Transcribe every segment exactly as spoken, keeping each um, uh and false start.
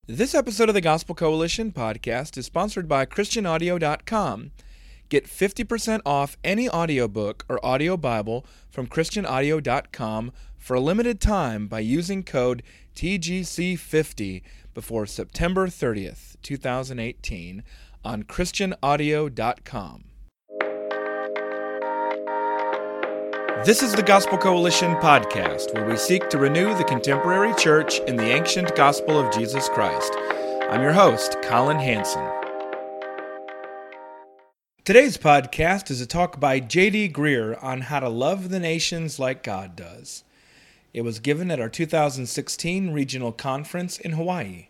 This episode of the Gospel Coalition podcast is sponsored by Christian Audio dot com. Get fifty percent off any audiobook or audio Bible from Christian Audio dot com for a limited time by using code T G C fifty before September thirtieth, twenty eighteen on Christian Audio dot com. This is the Gospel Coalition podcast, where we seek to renew the contemporary church in the ancient gospel of Jesus Christ. I'm your host, Colin Hansen. Today's podcast is a talk by J D Greear on how to love the nations like God does. It was given at our two thousand sixteen regional conference in Hawaii.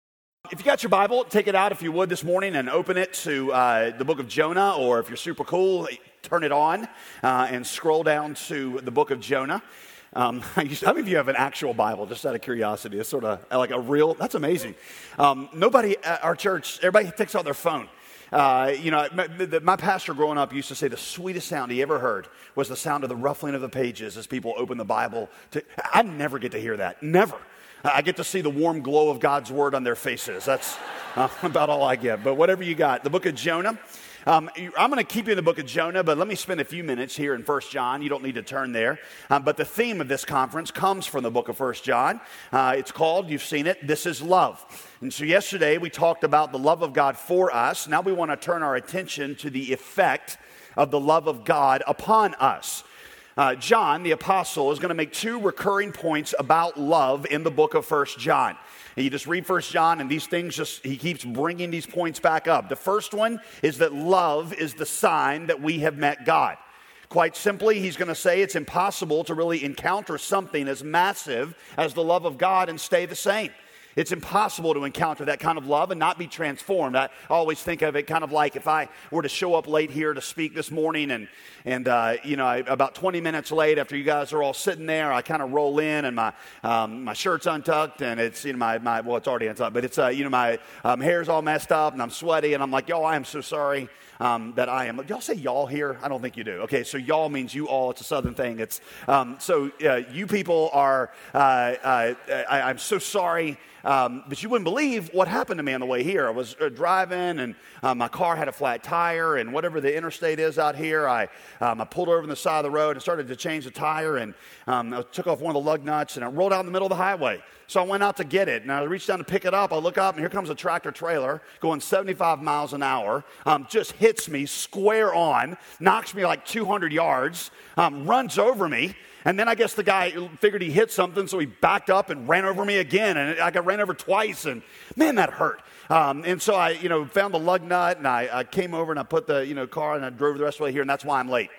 If you got your Bible, take it out if you would this morning and open it to uh, the book of Jonah, or if you're super cool, turn it on uh, and scroll down to the book of Jonah. Um, how many of you have an actual Bible, just out of curiosity? It's sort of like a real, that's amazing. Um, nobody at our church, everybody takes out their phone. Uh, you know, my, my pastor growing up used to say the sweetest sound he ever heard was the sound of the ruffling of the pages as people open the Bible. To, I never get to hear that, never. I get to see the warm glow of God's word on their faces. That's uh, about all I get. But whatever you got, the book of Jonah. Um, I'm going to keep you in the book of Jonah, but let me spend a few minutes here in First John. You don't need to turn there. Um, but the theme of this conference comes from the book of First John. Uh, it's called, you've seen it, This is Love. And so yesterday we talked about the love of God for us. Now we want to turn our attention to the effect of the love of God upon us. Uh, John, the apostle, is going to make two recurring points about love in the book of First John. And you just read First John, and these things just, he keeps bringing these points back up. The first one is that love is the sign that we have met God. Quite simply, he's going to say it's impossible to really encounter something as massive as the love of God and stay the same. It's impossible to encounter that kind of love and not be transformed. I always think of it kind of like if I were to show up late here to speak this morning, and, and uh, you know, I, about twenty minutes late after you guys are all sitting there, I kind of roll in and my um, my shirt's untucked and it's, you know, my, my well, it's already untucked, but it's, uh, you know, my um, hair's all messed up and I'm sweaty and I'm like, yo, I am so sorry. Um, that I am. Y'all say y'all here? I don't think you do. Okay, so y'all means you all. It's a southern thing. It's um, so uh, you people are. Uh, uh, I, I'm so sorry, um, but you wouldn't believe what happened to me on the way here. I was uh, driving, and uh, my car had a flat tire, and whatever the interstate is out here, I um, I pulled over on the side of the road and started to change the tire, and um, I took off one of the lug nuts, and I rolled out in the middle of the highway. So I went out to get it, and I reached down to pick it up. I look up, and here comes a tractor trailer going seventy-five miles an hour, um, just hits me square on, knocks me like two hundred yards, um, runs over me, and then I guess the guy figured he hit something, so he backed up and ran over me again, and I got ran over twice, and man, that hurt. Um, and so I, you know, found the lug nut, and I, I came over, and I put the, you know, car, and I drove the rest of the way here, and that's why I'm late.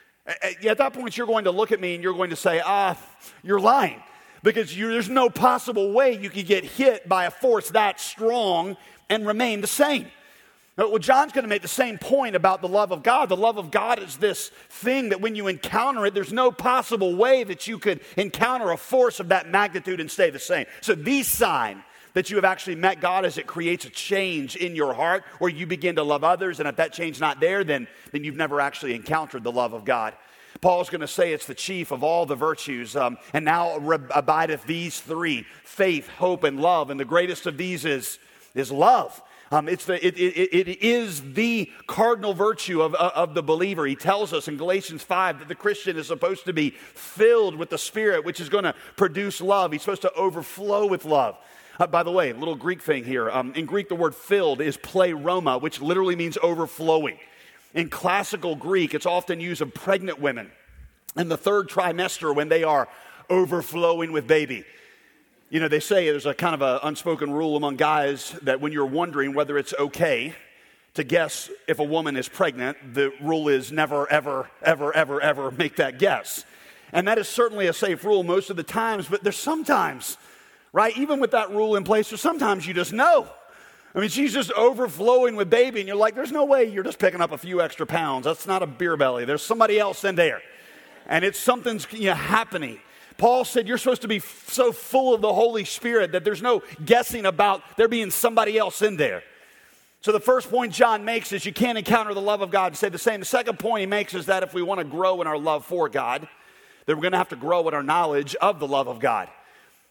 At that point, you're going to look at me, and you're going to say, ah, you're lying. Because you, there's no possible way you could get hit by a force that strong and remain the same. Well, John's going to make the same point about the love of God. The love of God is this thing that when you encounter it, there's no possible way that you could encounter a force of that magnitude and stay the same. So the sign that you have actually met God is it creates a change in your heart where you begin to love others. And if that change is not there, then, then you've never actually encountered the love of God. Paul's going to say it's the chief of all the virtues, um, and now abideth these three, faith, hope, and love. And the greatest of these is, is love. Um, it's the, it, it, it is the cardinal virtue of, of the believer. He tells us in Galatians five that the Christian is supposed to be filled with the Spirit, which is going to produce love. He's supposed to overflow with love. Uh, by the way, a little Greek thing here. Um, in Greek, the word filled is pleroma, which literally means overflowing. In classical Greek, it's often used of pregnant women in the third trimester when they are overflowing with baby. You know, they say there's a kind of an unspoken rule among guys that when you're wondering whether it's okay to guess if a woman is pregnant, the rule is never, ever, ever, ever, ever make that guess. And that is certainly a safe rule most of the times, but there's sometimes, right, even with that rule in place, there's sometimes you just know. I mean, she's just overflowing with baby, and you're like, there's no way you're just picking up a few extra pounds. That's not a beer belly. There's somebody else in there. And it's something's you know, happening. Paul said you're supposed to be f- so full of the Holy Spirit that there's no guessing about there being somebody else in there. So the first point John makes is you can't encounter the love of God and say the same. The second point he makes is that if we want to grow in our love for God, then we're going to have to grow in our knowledge of the love of God.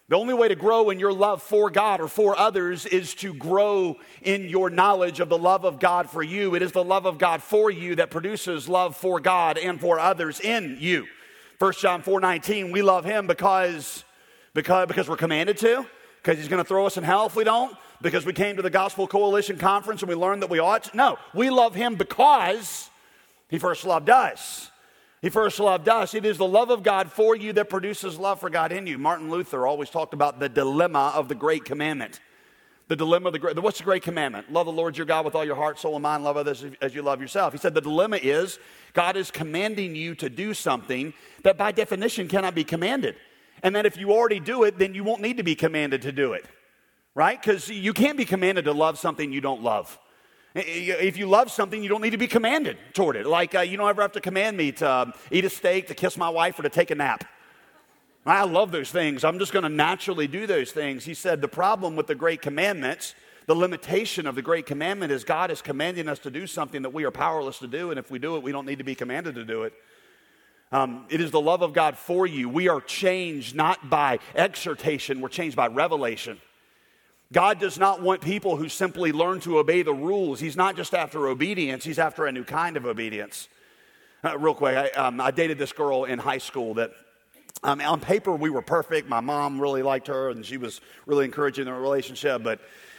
The only way to grow in your love for God or for others is to grow in your knowledge of the love of God for you. It is the love of God for you that produces love for God and for others in you. First John four nineteen, we love him because, because, because we're commanded to, because he's going to throw us in hell if we don't, because we came to the Gospel Coalition Conference and we learned that we ought to. No, we love him because he first loved us. He first loved us. It is the love of God for you that produces love for God in you. Martin Luther always talked about the dilemma of the great commandment. The dilemma of the great, what's the great commandment? Love the Lord your God with all your heart, soul, and mind. Love others as you love yourself. He said the dilemma is God is commanding you to do something that by definition cannot be commanded. And that if you already do it, then you won't need to be commanded to do it. Right? Because you can't be commanded to love something you don't love. If you love something, you don't need to be commanded toward it. Like, uh, you don't ever have to command me to um, eat a steak, to kiss my wife, or to take a nap. I love those things. I'm just going to naturally do those things. He said the problem with the great commandments, the limitation of the great commandment is God is commanding us to do something that we are powerless to do, and if we do it, we don't need to be commanded to do it. Um, it is the love of God for you. We are changed not by exhortation, we're changed by revelation. God does not want people who simply learn to obey the rules. He's not just after obedience, he's after a new kind of obedience. Uh, real quick, I, um, I dated this girl in high school that um, on paper we were perfect. My mom really liked her and she was really encouraging the relationship, but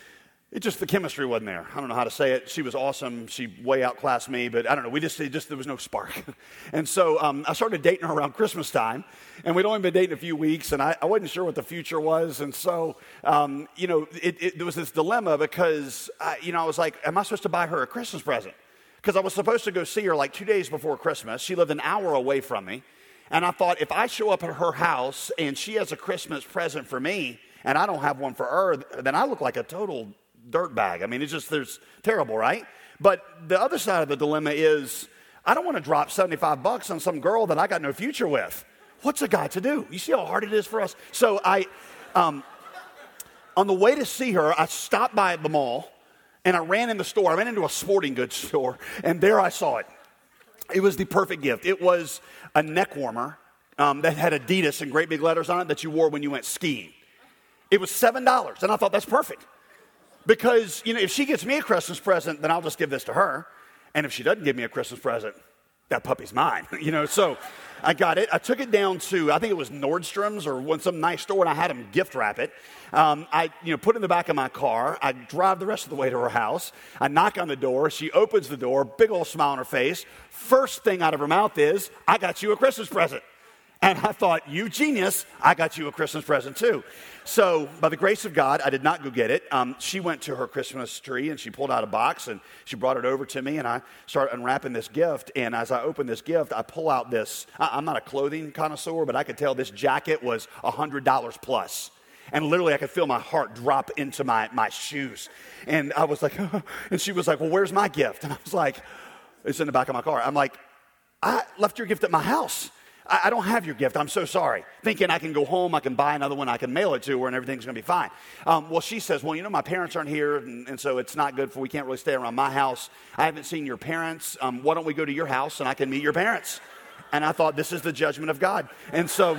it just, the chemistry wasn't there. I don't know how to say it. She was awesome. She way outclassed me, but I don't know. We just, it just there was no spark. And so um, I started dating her around Christmas time, and we'd only been dating a few weeks, and I, I wasn't sure what the future was. And so, um, you know, it, it, there was this dilemma because, I, you know, I was like, am I supposed to buy her a Christmas present? Because I was supposed to go see her like two days before Christmas. She lived an hour away from me. And I thought, if I show up at her house and she has a Christmas present for me, and I don't have one for her, then I look like a total dirt bag. I mean, it's just, there's terrible, right? But the other side of the dilemma is, I don't want to drop seventy-five bucks on some girl that I got no future with. What's a guy to do? You see how hard it is for us? So I, um, on the way to see her, I stopped by the mall, and I ran in the store. I ran into a sporting goods store, and there I saw it. It was the perfect gift. It was a neck warmer um, that had Adidas and great big letters on it that you wore when you went skiing. It was seven dollars, and I thought, that's perfect. Because, you know, if she gets me a Christmas present, then I'll just give this to her. And if she doesn't give me a Christmas present, that puppy's mine, you know. So I got it. I took it down to, I think it was Nordstrom's or one, some nice store, and I had them gift wrap it. Um, I, you know, put it in the back of my car. I drive the rest of the way to her house. I knock on the door. She opens the door, big old smile on her face. First thing out of her mouth is, I got you a Christmas present. And I thought, you genius, I got you a Christmas present too. So by the grace of God, I did not go get it. Um, she went to her Christmas tree and she pulled out a box and she brought it over to me, and I started unwrapping this gift. And as I opened this gift, I pull out this, I, I'm not a clothing connoisseur, but I could tell this jacket was one hundred dollars plus. And literally I could feel my heart drop into my, my shoes. And I was like, and she was like, well, where's my gift? And I was like, it's in the back of my car. I'm like, I left your gift at my house. I don't have your gift. I'm so sorry. Thinking I can go home, I can buy another one, I can mail it to her, and everything's going to be fine. Um, well, she says, well, you know, my parents aren't here, and, and so it's not good for, we can't really stay around my house. I haven't seen your parents. Um, why don't we go to your house, and I can meet your parents? And I thought, this is the judgment of God. And so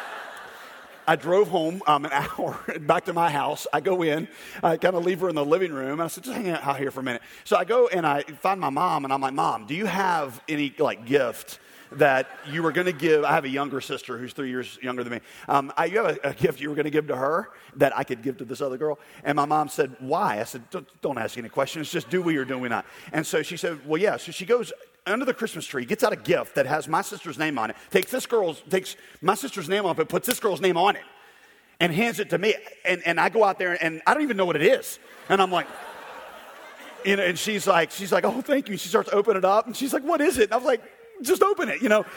I drove home um, an hour back to my house. I go in, I kind of leave her in the living room, and I said, just hang out here for a minute. So I go and I find my mom, and I'm like, Mom, do you have any, like, gift that you were going to give? I have a younger sister who's three years younger than me. Um, I, you have a, a gift you were going to give to her that I could give to this other girl. And my mom said, why? I said, don't, don't ask any questions. Just do we or do we not? And so she said, well, yeah. So she goes under the Christmas tree, gets out a gift that has my sister's name on it, takes this girl's, takes my sister's name off it, puts this girl's name on it, and hands it to me. And, and I go out there, and I don't even know what it is. And I'm like, you know, and she's like, she's like, oh, thank you. She starts opening it up, and she's like, what is it? And I was like, just open it, you know.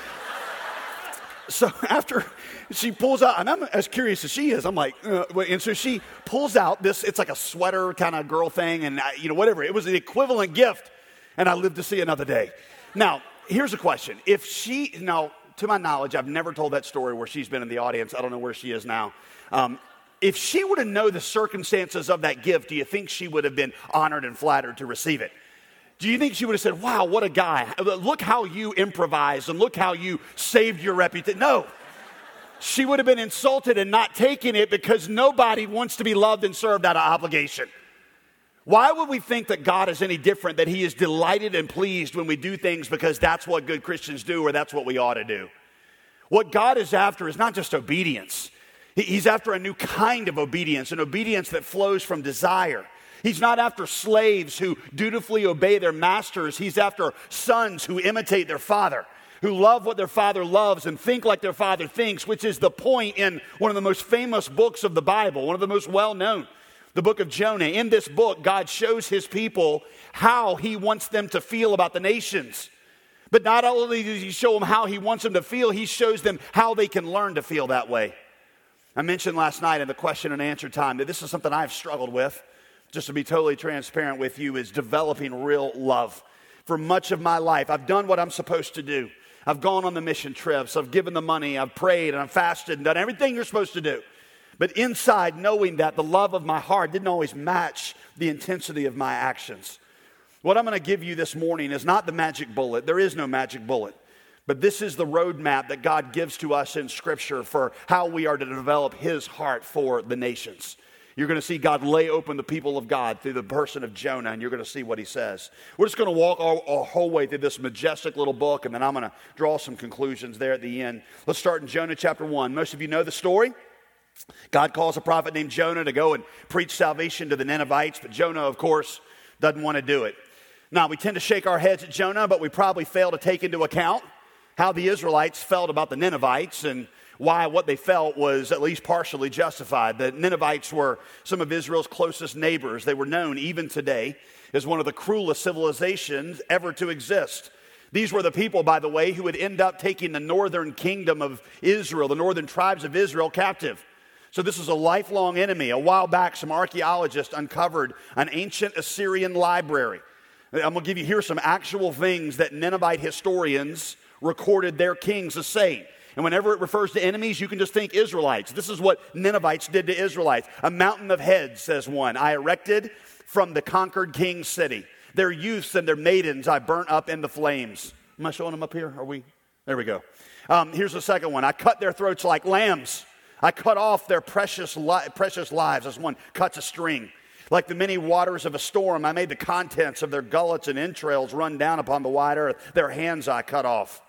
So after she pulls out, and I'm as curious as she is, I'm like, uh, and so she pulls out this, it's like a sweater kind of girl thing, and I, you know, whatever. It was the equivalent gift, and I lived to see another day. Now, here's a question. If she, now, to my knowledge, I've never told that story where she's been in the audience. I don't know where she is now. Um, if she were to know the circumstances of that gift, do you think she would have been honored and flattered to receive it? Do you think she would have said, wow, what a guy. Look how you improvised and look how you saved your reputation. No. She would have been insulted and not taking it because nobody wants to be loved and served out of obligation. Why would we think that God is any different, that he is delighted and pleased when we do things because that's what good Christians do or that's what we ought to do? What God is after is not just obedience. He's after a new kind of obedience, an obedience that flows from desire. He's not after slaves who dutifully obey their masters. He's after sons who imitate their father, who love what their father loves and think like their father thinks, which is the point in one of the most famous books of the Bible, one of the most well-known, the book of Jonah. In this book, God shows his people how he wants them to feel about the nations. But not only does he show them how he wants them to feel, he shows them how they can learn to feel that way. I mentioned last night in the question and answer time that this is something I've struggled with, just to be totally transparent with you, is developing real love. For much of my life, I've done what I'm supposed to do. I've gone on the mission trips, I've given the money, I've prayed and I've fasted and done everything you're supposed to do. But inside, knowing that the love of my heart didn't always match the intensity of my actions. What I'm going to give you this morning is not the magic bullet. There is no magic bullet. But this is the roadmap that God gives to us in Scripture for how we are to develop his heart for the nations. You're going to see God lay open the people of God through the person of Jonah, and you're going to see what he says. We're just going to walk our, our whole way through this majestic little book, and then I'm going to draw some conclusions there at the end. Let's start in Jonah chapter one. Most of you know the story. God calls a prophet named Jonah to go and preach salvation to the Ninevites, but Jonah, of course, doesn't want to do it. Now, we tend to shake our heads at Jonah, but we probably fail to take into account how the Israelites felt about the Ninevites and why what they felt was at least partially justified. The Ninevites were some of Israel's closest neighbors. They were known even today as one of the cruelest civilizations ever to exist. These were the people, by the way, who would end up taking the northern kingdom of Israel, the northern tribes of Israel, captive. So this is a lifelong enemy. A while back, some archaeologists uncovered an ancient Assyrian library. I'm going to give you here some actual things that Ninevite historians recorded their kings as saying. And whenever it refers to enemies, you can just think Israelites. This is what Ninevites did to Israelites. A mountain of heads, says one, I erected from the conquered king's city. Their youths and their maidens I burnt up in the flames. Am I showing them up here? Are we? There we go. Um, here's the second one. I cut their throats like lambs. I cut off their precious, li- precious lives as one cuts a string. Like the many waters of a storm, I made the contents of their gullets and entrails run down upon the wide earth. Their hands I cut off.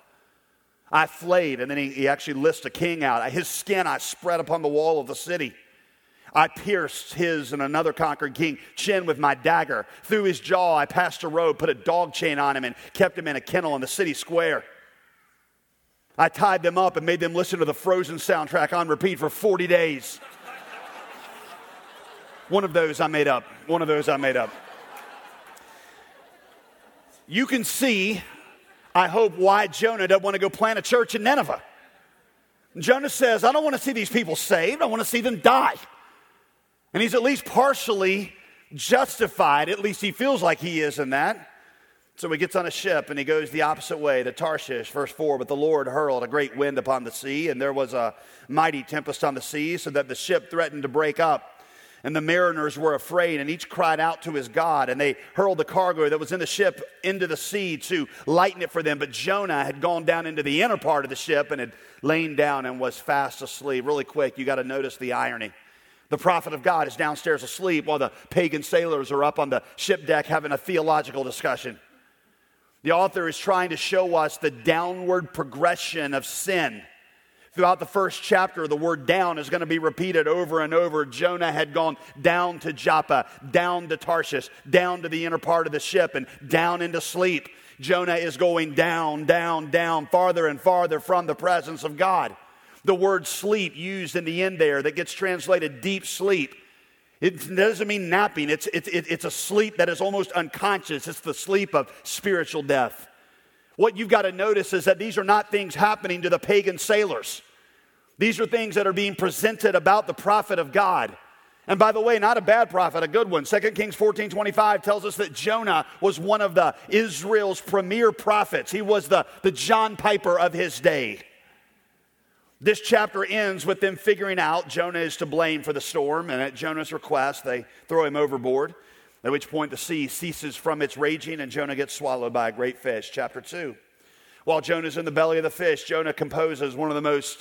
I flayed, and then he, he actually lists a king out. His skin I spread upon the wall of the city. I pierced his and another conquered king chin with my dagger. Through his jaw I passed a rope, put a dog chain on him, and kept him in a kennel in the city square. I tied them up and made them listen to the Frozen soundtrack on repeat for forty days. One of those I made up. One of those I made up. You can see, I hope, why Jonah doesn't want to go plant a church in Nineveh. Jonah says, I don't want to see these people saved. I want to see them die. And he's at least partially justified. At least he feels like he is in that. So he gets on a ship and he goes the opposite way to Tarshish. Verse four, but the Lord hurled a great wind upon the sea, and there was a mighty tempest on the sea, so that the ship threatened to break up. And the mariners were afraid, and each cried out to his God. And they hurled the cargo that was in the ship into the sea to lighten it for them. But Jonah had gone down into the inner part of the ship and had lain down and was fast asleep. Really quick, you got to notice the irony. The prophet of God is downstairs asleep while the pagan sailors are up on the ship deck having a theological discussion. The author is trying to show us the downward progression of sin. Throughout the first chapter, the word down is going to be repeated over and over. Jonah had gone down to Joppa, down to Tarshish, down to the inner part of the ship, and down into sleep. Jonah is going down, down, down, farther and farther from the presence of God. The word sleep used in the end there that gets translated deep sleep. It doesn't mean napping. It's, it's, it's a sleep that is almost unconscious. It's the sleep of spiritual death. What you've got to notice is that these are not things happening to the pagan sailors. These are things that are being presented about the prophet of God. And by the way, not a bad prophet, a good one. Second Kings fourteen twenty-five tells us that Jonah was one of the Israel's premier prophets. He was the, the John Piper of his day. This chapter ends with them figuring out Jonah is to blame for the storm, and at Jonah's request, they throw him overboard, at which point the sea ceases from its raging and Jonah gets swallowed by a great fish. Chapter two. While Jonah's in the belly of the fish, Jonah composes one of the most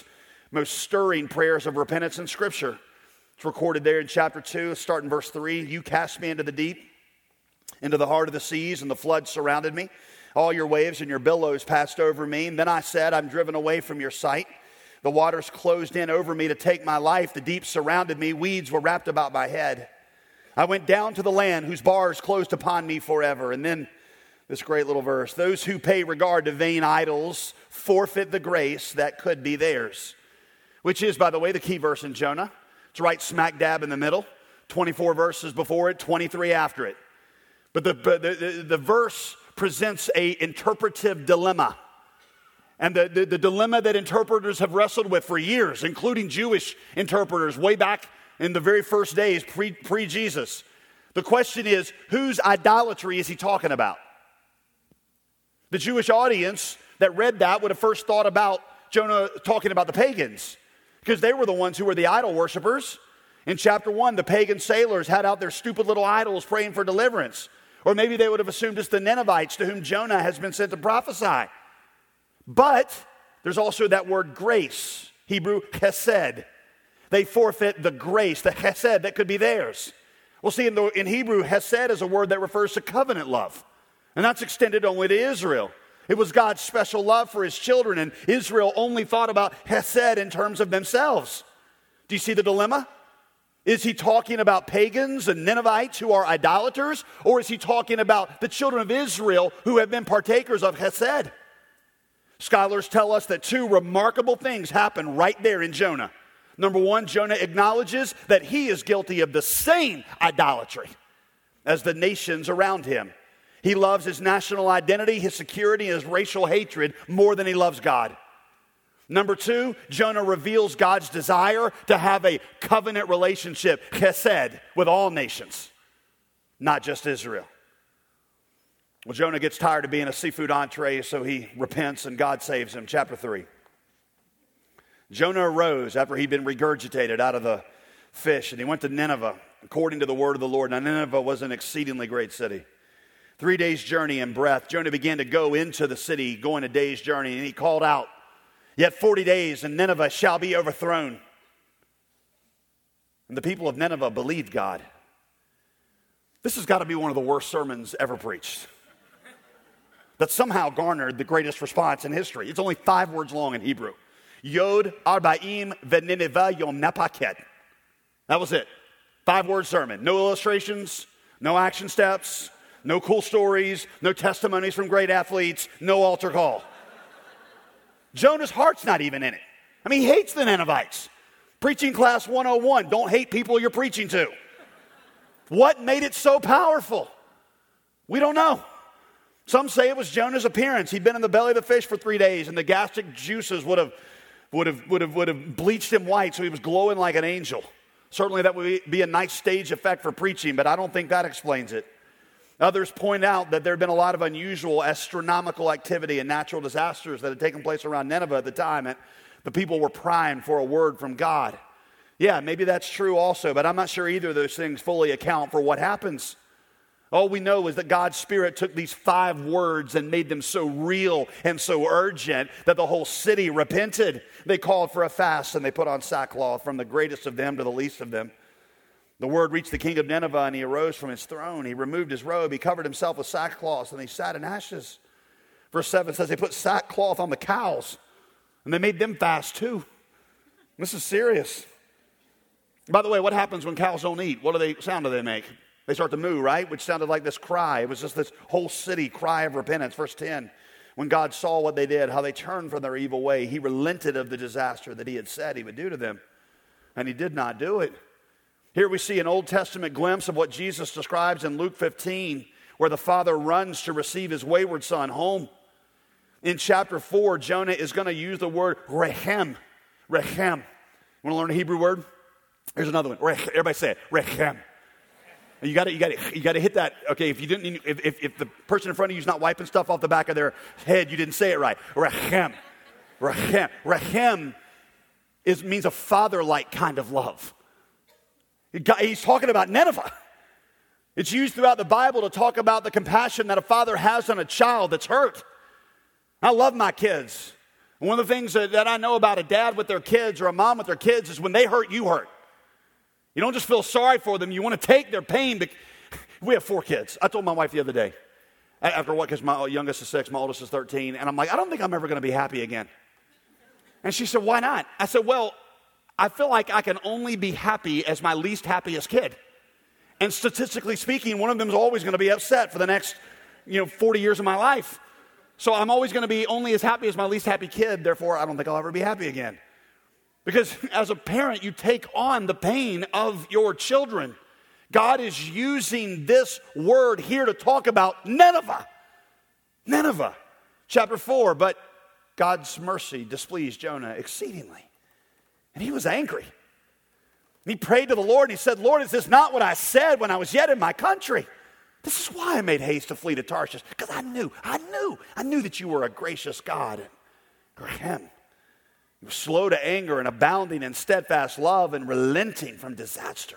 most stirring prayers of repentance in Scripture. It's recorded there in chapter two, starting verse three. You cast me into the deep, into the heart of the seas, and the flood surrounded me. All your waves and your billows passed over me. And then I said, I'm driven away from your sight. The waters closed in over me to take my life. The deep surrounded me. Weeds were wrapped about my head. I went down to the land whose bars closed upon me forever. And then this great little verse. Those who pay regard to vain idols forfeit the grace that could be theirs. Which is, by the way, the key verse in Jonah. It's right smack dab in the middle. twenty-four verses before it, twenty-three after it. But the, the, the, the verse presents a interpretive dilemma. And the, the, the dilemma that interpreters have wrestled with for years, including Jewish interpreters way back in the very first days pre, pre-Jesus. The question is, whose idolatry is he talking about? The Jewish audience that read that would have first thought about Jonah talking about the pagans, because they were the ones who were the idol worshipers. In chapter one, the pagan sailors had out their stupid little idols praying for deliverance. Or maybe they would have assumed it's the Ninevites to whom Jonah has been sent to prophesy. But there's also that word grace, Hebrew chesed. They forfeit the grace, the chesed that could be theirs. Well, see, in, the, in Hebrew, chesed is a word that refers to covenant love. And that's extended only to Israel. It was God's special love for his children, and Israel only thought about chesed in terms of themselves. Do you see the dilemma? Is he talking about pagans and Ninevites who are idolaters? Or is he talking about the children of Israel who have been partakers of chesed? Scholars tell us that two remarkable things happen right there in Jonah. Number one, Jonah acknowledges that he is guilty of the same idolatry as the nations around him. He loves his national identity, his security, and his racial hatred more than he loves God. Number two, Jonah reveals God's desire to have a covenant relationship, chesed, with all nations, not just Israel. Well, Jonah gets tired of being a seafood entree, so he repents and God saves him. Chapter three. Jonah arose after he'd been regurgitated out of the fish, and he went to Nineveh, according to the word of the Lord. Now, Nineveh was an exceedingly great city. Three days' journey in breadth. Jonah began to go into the city, going a day's journey, and he called out, yet forty days, and Nineveh shall be overthrown. And the people of Nineveh believed God. This has got to be one of the worst sermons ever preached. That somehow garnered the greatest response in history. It's only five words long in Hebrew. Yod arba'im v'nineveh yom nepaket. That was it. Five-word sermon. No illustrations, no action steps, no cool stories, no testimonies from great athletes, no altar call. Jonah's heart's not even in it. I mean, he hates the Ninevites. Preaching class one oh one, don't hate people you're preaching to. What made it so powerful? We don't know. Some say it was Jonah's appearance. He'd been in the belly of the fish for three days, and the gastric juices would have, would have, would have, would have bleached him white, so he was glowing like an angel. Certainly that would be a nice stage effect for preaching, but I don't think that explains it. Others point out that there had been a lot of unusual astronomical activity and natural disasters that had taken place around Nineveh at the time, and the people were primed for a word from God. Yeah, maybe that's true also, but I'm not sure either of those things fully account for what happens. All we know is that God's Spirit took these five words and made them so real and so urgent that the whole city repented. They called for a fast and they put on sackcloth, from the greatest of them to the least of them. The word reached the king of Nineveh, and he arose from his throne. He removed his robe, he covered himself with sackcloth, and he sat in ashes. Verse seven says they put sackcloth on the cows, and they made them fast too. This is serious. By the way, what happens when cows don't eat? What do they sound do they make? They start to moo, right? Which sounded like this cry. It was just this whole city cry of repentance. Verse ten, when God saw what they did, how they turned from their evil way, he relented of the disaster that he had said he would do to them. And he did not do it. Here we see an Old Testament glimpse of what Jesus describes in Luke fifteen, where the father runs to receive his wayward son home. In chapter four, Jonah is going to use the word rechem. Rechem. Want to learn a Hebrew word? Here's another one. Everybody say it. Rechem. You got to, you got to, you got to hit that. Okay, if you didn't, if, if if the person in front of you is not wiping stuff off the back of their head, you didn't say it right. Rechem, rechem, rechem is means a father-like kind of love. He's talking about Nineveh. It's used throughout the Bible to talk about the compassion that a father has on a child that's hurt. I love my kids. And one of the things that, that I know about a dad with their kids or a mom with their kids is when they hurt, you hurt. You don't just feel sorry for them. You want to take their pain. We have four kids. I told my wife the other day, after what, because my youngest is six, my oldest is thirteen, and I'm like, I don't think I'm ever going to be happy again. And she said, why not? I said, well, I feel like I can only be happy as my least happiest kid. And statistically speaking, one of them is always going to be upset for the next, you know, forty years of my life. So I'm always going to be only as happy as my least happy kid. Therefore, I don't think I'll ever be happy again. Because as a parent, you take on the pain of your children. God is using this word here to talk about Nineveh. Nineveh, chapter four. But God's mercy displeased Jonah exceedingly. And he was angry. And he prayed to the Lord and he said, Lord, is this not what I said when I was yet in my country? This is why I made haste to flee to Tarshish. Because I knew, I knew, I knew that you were a gracious God. And him. He was slow to anger and abounding in steadfast love and relenting from disaster.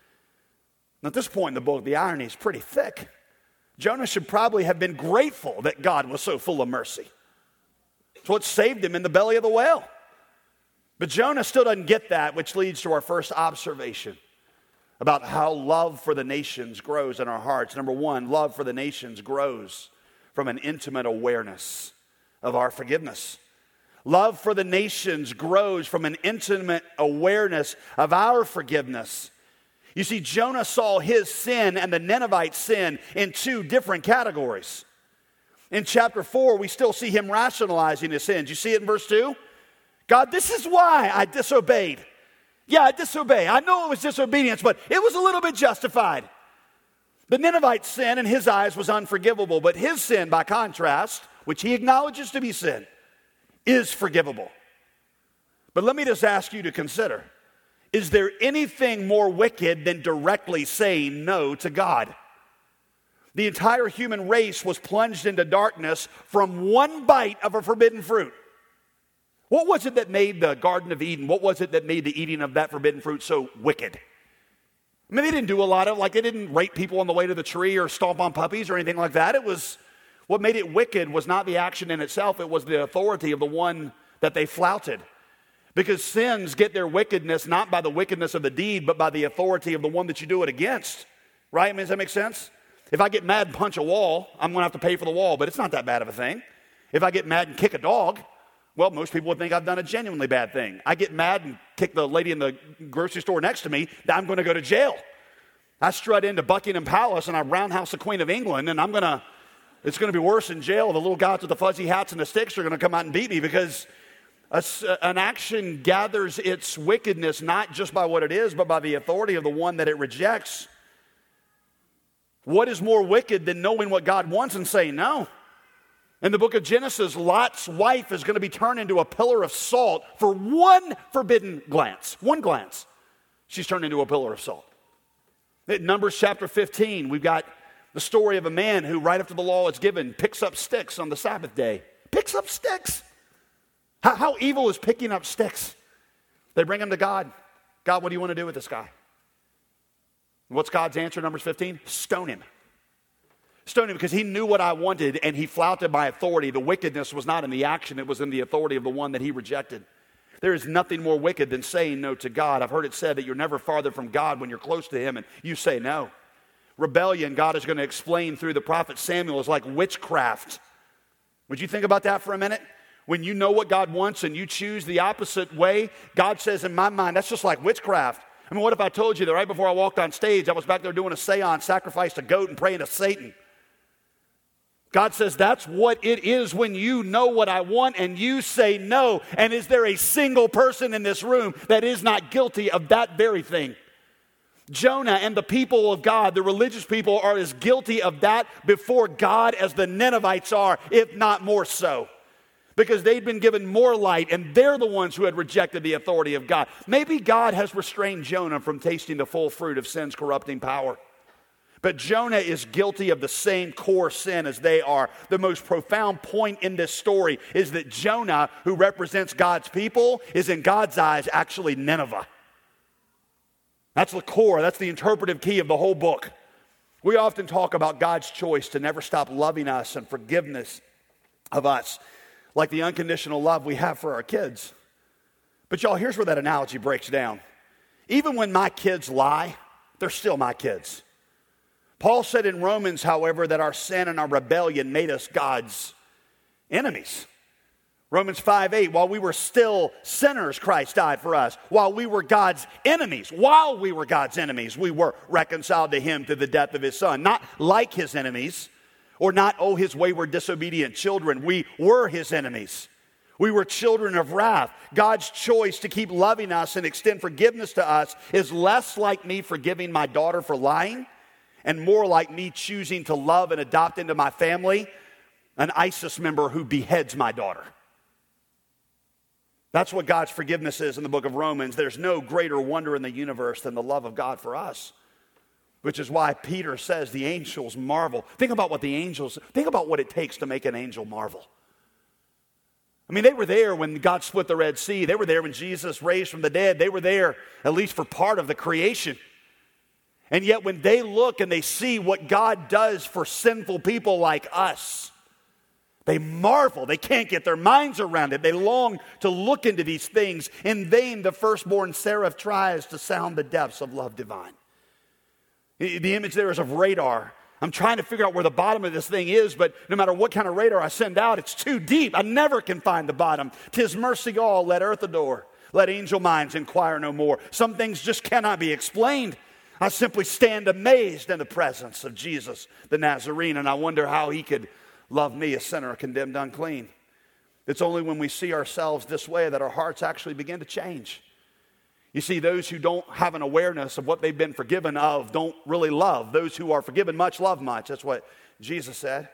And at this point in the book, the irony is pretty thick. Jonah should probably have been grateful that God was so full of mercy. It's what saved him in the belly of the whale. But Jonah still doesn't get that, which leads to our first observation about how love for the nations grows in our hearts. Number one, love for the nations grows from an intimate awareness of our forgiveness. Love for the nations grows from an intimate awareness of our forgiveness. You see, Jonah saw his sin and the Ninevite sin in two different categories. In chapter four, we still see him rationalizing his sins. You see it in verse two? God, this is why I disobeyed. Yeah, I disobeyed. I know it was disobedience, but it was a little bit justified. The Ninevite sin in his eyes was unforgivable, but his sin, by contrast, which he acknowledges to be sin, is forgivable. But let me just ask you to consider, is there anything more wicked than directly saying no to God? The entire human race was plunged into darkness from one bite of a forbidden fruit. What was it that made the Garden of Eden, what was it that made the eating of that forbidden fruit so wicked? I mean, they didn't do a lot of, like they didn't rape people on the way to the tree or stomp on puppies or anything like that. It was, what made it wicked was not the action in itself, it was the authority of the one that they flouted. Because sins get their wickedness not by the wickedness of the deed, but by the authority of the one that you do it against. Right? I mean, does that make sense? If I get mad and punch a wall, I'm going to have to pay for the wall, but it's not that bad of a thing. If I get mad and kick a dog, well, most people would think I've done a genuinely bad thing. I get mad and kick the lady in the grocery store next to me, I'm going to go to jail. I strut into Buckingham Palace and I roundhouse the Queen of England, and I'm going to, it's going to be worse in jail. The little guys with the fuzzy hats and the sticks are going to come out and beat me because a, an action gathers its wickedness not just by what it is, but by the authority of the one that it rejects. What is more wicked than knowing what God wants and saying no? In the book of Genesis, Lot's wife is going to be turned into a pillar of salt for one forbidden glance. One glance. She's turned into a pillar of salt. In Numbers chapter fifteen, we've got the story of a man who, right after the law is given, picks up sticks on the Sabbath day. Picks up sticks. How, how evil is picking up sticks? They bring him to God. God, what do you want to do with this guy? What's God's answer in Numbers fifteen? Stone him. Stone him because he knew what I wanted and he flouted my authority. The wickedness was not in the action, it was in the authority of the one that he rejected. There is nothing more wicked than saying no to God. I've heard it said that you're never farther from God when you're close to him and you say no. Rebellion, God is going to explain through the prophet Samuel, is like witchcraft. Would you think about that for a minute? When you know what God wants and you choose the opposite way, God says in my mind, that's just like witchcraft. I mean, what if I told you that right before I walked on stage, I was back there doing a seance, sacrificed a goat and praying to Satan? God says that's what it is when you know what I want and you say no. And is there a single person in this room that is not guilty of that very thing? Jonah and the people of God, the religious people, are as guilty of that before God as the Ninevites are, if not more so. Because they'd been given more light and they're the ones who had rejected the authority of God. Maybe God has restrained Jonah from tasting the full fruit of sin's corrupting power. But Jonah is guilty of the same core sin as they are. The most profound point in this story is that Jonah, who represents God's people, is in God's eyes actually Nineveh. That's the core, that's the interpretive key of the whole book. We often talk about God's choice to never stop loving us and forgiveness of us. like the unconditional love we have for our kids. But y'all, here's where that analogy breaks down. Even when my kids lie, they're still my kids. Paul said in Romans, however, that our sin and our rebellion made us God's enemies. Romans five eight, while we were still sinners, Christ died for us. While we were God's enemies, while we were God's enemies, we were reconciled to him through the death of his son. Not like his enemies, or not, oh, his wayward, disobedient children. We were his enemies. We were children of wrath. God's choice to keep loving us and extend forgiveness to us is less like me forgiving my daughter for lying and more like me choosing to love and adopt into my family an ISIS member who beheads my daughter. That's what God's forgiveness is in the book of Romans. There's no greater wonder in the universe than the love of God for us, which is why Peter says the angels marvel. Think about what the angels, think about what it takes to make an angel marvel. I mean, they were there when God split the Red Sea. They were there when Jesus raised from the dead. They were there at least for part of the creation. And yet when they look and they see what God does for sinful people like us, they marvel. They can't get their minds around it. They long to look into these things. In vain, the firstborn seraph tries to sound the depths of love divine. The image there is of radar. I'm trying to figure out where the bottom of this thing is, but no matter what kind of radar I send out, it's too deep. I never can find the bottom. 'Tis mercy all, let earth adore. Let angel minds inquire no more. Some things just cannot be explained. I simply stand amazed in the presence of Jesus the Nazarene, and I wonder how he could love me, a sinner condemned unclean. It's only when we see ourselves this way that our hearts actually begin to change. You see, those who don't have an awareness of what they've been forgiven of don't really love. Those who are forgiven much love much. That's what Jesus said.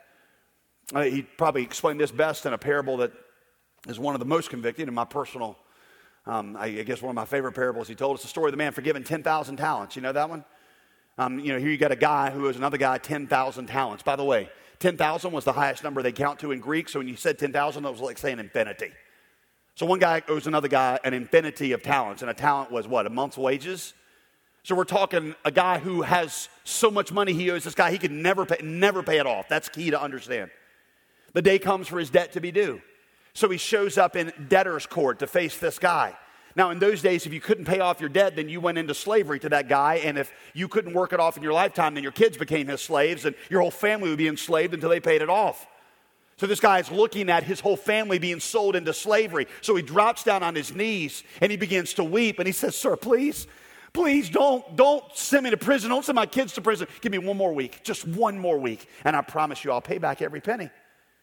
Uh, he probably explained this best in a parable that is one of the most convicting in my personal, um, I guess one of my favorite parables. He told us the story of the man forgiven ten thousand talents. You know that one? Um, you know, here you got a guy who owes another guy ten thousand talents. By the way, ten thousand was the highest number they count to in Greek. So when you said ten thousand, that was like saying infinity. So one guy owes another guy an infinity of talents, and a talent was what, a month's wages? So we're talking a guy who has so much money he owes this guy, he could never pay, never pay it off. That's key to understand. The day comes for his debt to be due. So he shows up in debtor's court to face this guy. Now, in those days, if you couldn't pay off your debt, then you went into slavery to that guy, and if you couldn't work it off in your lifetime, then your kids became his slaves, and your whole family would be enslaved until they paid it off. So this guy is looking at his whole family being sold into slavery. So he drops down on his knees and he begins to weep. And he says, sir, please, please don't, don't send me to prison. Don't send my kids to prison. Give me one more week, just one more week. And I promise you I'll pay back every penny.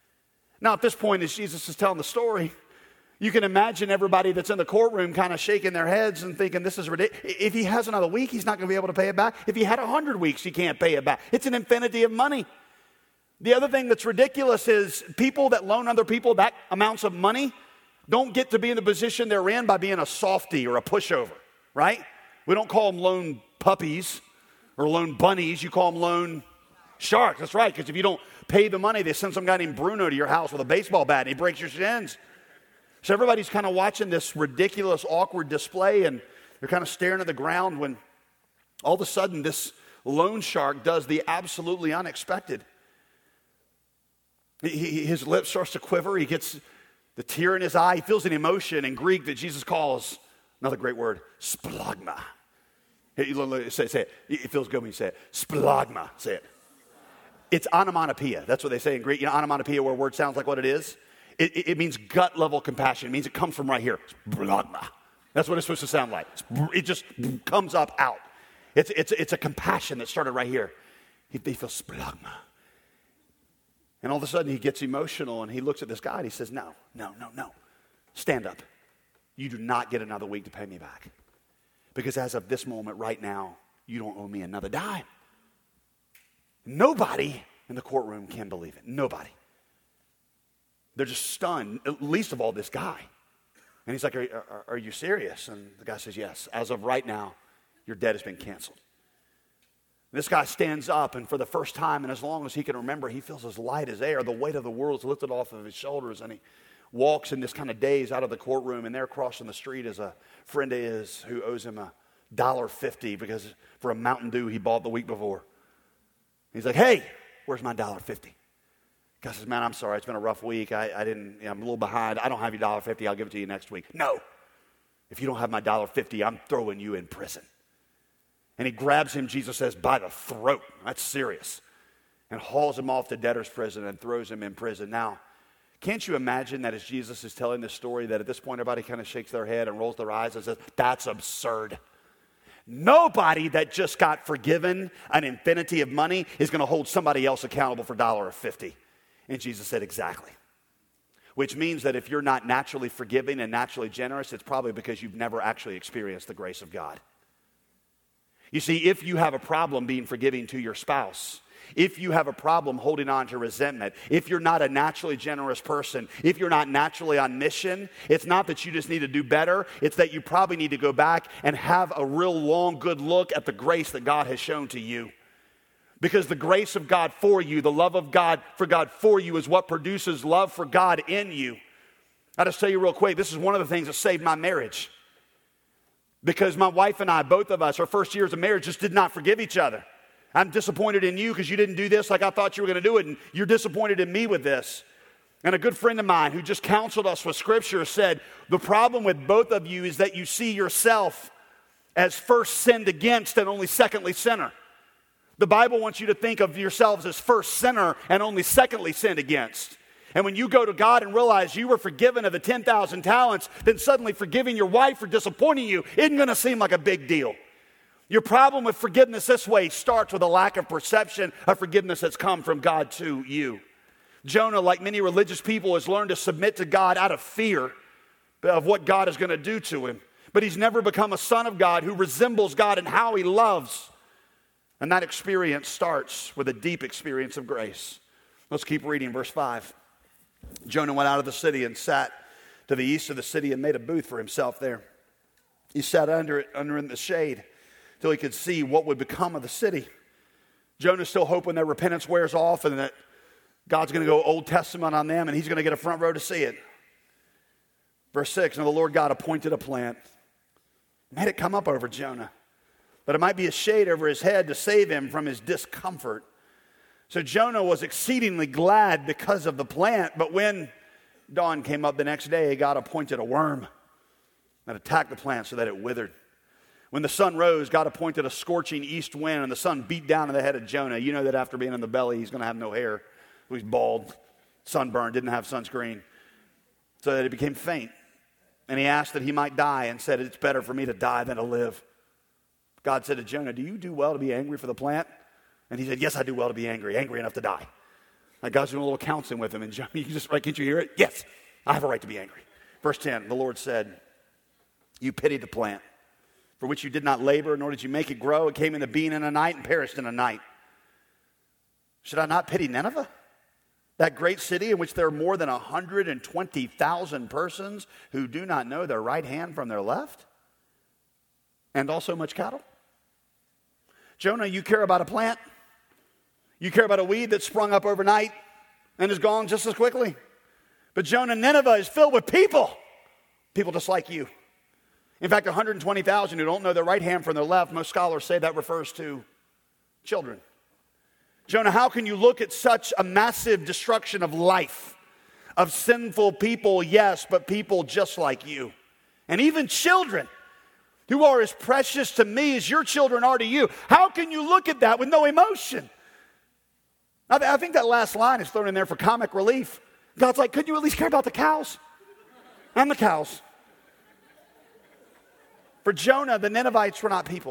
Now at this point, as Jesus is telling the story, you can imagine everybody that's in the courtroom kind of shaking their heads and thinking this is ridiculous. If he has another week, he's not going to be able to pay it back. If he had a hundred weeks, he can't pay it back. It's an infinity of money. The other thing that's ridiculous is people that loan other people that amounts of money don't get to be in the position they're in by being a softie or a pushover, right? We don't call them loan puppies or loan bunnies. You call them loan sharks. That's right, because if you don't pay the money, they send some guy named Bruno to your house with a baseball bat and he breaks your shins. So everybody's kind of watching this ridiculous, awkward display, and they're kind of staring at the ground when all of a sudden this loan shark does the absolutely unexpected. He, his lip starts to quiver. He gets the tear in his eye. He feels an emotion in Greek that Jesus calls, another great word, splagma. Hey, say, say it. It feels good when you say it. Splagma. Say it. It's onomatopoeia. That's what they say in Greek. You know, onomatopoeia, where a word sounds like what it is. It, it, it means gut-level compassion. It means it comes from right here. Splagma. That's what it's supposed to sound like. It just comes up out. It's, it's, it's a compassion that started right here. He, he feels splagma. And all of a sudden he gets emotional and he looks at this guy and he says, no, no, no, no. Stand up. You do not get another week to pay me back. Because as of this moment right now, you don't owe me another dime. Nobody in the courtroom can believe it. Nobody. They're just stunned, at least of all this guy. And he's like, are, are, are you serious? And the guy says, yes. As of right now, your debt has been canceled. This guy stands up, and for the first time, and as long as he can remember, he feels as light as air. The weight of the world is lifted off of his shoulders, and he walks in this kind of daze out of the courtroom, and there crossing the street is a friend of his who owes him a one dollar fifty because for a Mountain Dew he bought the week before. He's like, hey, where's my one dollar fifty? God says, man, I'm sorry. It's been a rough week. I, I didn't, you know, I'm a little behind. I don't have your one dollar fifty. I'll give it to you next week. No. If you don't have my one dollar fifty, I'm throwing you in prison. And he grabs him, Jesus says, by the throat. That's serious. And hauls him off to debtor's prison and throws him in prison. Now, can't you imagine that as Jesus is telling this story, that at this point everybody kind of shakes their head and rolls their eyes and says, that's absurd. Nobody that just got forgiven an infinity of money is going to hold somebody else accountable for one dollar fifty. And Jesus said, exactly. Which means that if you're not naturally forgiving and naturally generous, it's probably because you've never actually experienced the grace of God. You see, if you have a problem being forgiving to your spouse, if you have a problem holding on to resentment, if you're not a naturally generous person, if you're not naturally on mission, it's not that you just need to do better. It's that you probably need to go back and have a real long, good look at the grace that God has shown to you. Because the grace of God for you, the love of God for God for you is what produces love for God in you. I'll just tell you real quick, this is one of the things that saved my marriage. Because my wife and I, both of us, our first years of marriage just did not forgive each other. I'm disappointed in you because you didn't do this like I thought you were going to do it, and you're disappointed in me with this. And a good friend of mine who just counseled us with Scripture said, the problem with both of you is that you see yourself as first sinned against and only secondly sinner. The Bible wants you to think of yourselves as first sinner and only secondly sinned against. And when you go to God and realize you were forgiven of the ten thousand talents, then suddenly forgiving your wife for disappointing you isn't going to seem like a big deal. Your problem with forgiveness this way starts with a lack of perception of forgiveness that's come from God to you. Jonah, like many religious people, has learned to submit to God out of fear of what God is going to do to him. But he's never become a son of God who resembles God in how he loves. And that experience starts with a deep experience of grace. Let's keep reading verse five. Jonah went out of the city and sat to the east of the city and made a booth for himself there. He sat under it, under in the shade, till he could see what would become of the city. Jonah's still hoping their repentance wears off and that God's going to go Old Testament on them and he's going to get a front row to see it. Verse six, now the Lord God appointed a plant, made it come up over Jonah, that it might be a shade over his head to save him from his discomfort. So Jonah was exceedingly glad because of the plant, but when dawn came up the next day, God appointed a worm that attacked the plant so that it withered. When the sun rose, God appointed a scorching east wind, and the sun beat down on the head of Jonah. You know that after being in the belly, he's going to have no hair. He's bald, sunburned, didn't have sunscreen, so that he became faint. And he asked that he might die and said, it's better for me to die than to live. God said to Jonah, do you do well to be angry for the plant? And he said, yes, I do well to be angry, angry enough to die. Like God's doing a little counseling with him. And Jonah, you just, right, can't you hear it? Yes, I have a right to be angry. Verse ten, the Lord said, you pitied the plant, for which you did not labor, nor did you make it grow. It came into being in a night and perished in a night. Should I not pity Nineveh, that great city in which there are more than one hundred twenty thousand persons who do not know their right hand from their left, and also much cattle? Jonah, you care about a plant? You care about a weed that sprung up overnight and is gone just as quickly? But Jonah, Nineveh is filled with people, people just like you. In fact, one hundred twenty thousand who don't know their right hand from their left, most scholars say that refers to children. Jonah, how can you look at such a massive destruction of life, of sinful people, yes, but people just like you, and even children who are as precious to me as your children are to you? How can you look at that with no emotion? I, th- I think that last line is thrown in there for comic relief. God's like, couldn't you at least care about the cows? And the cows. For Jonah, the Ninevites were not people.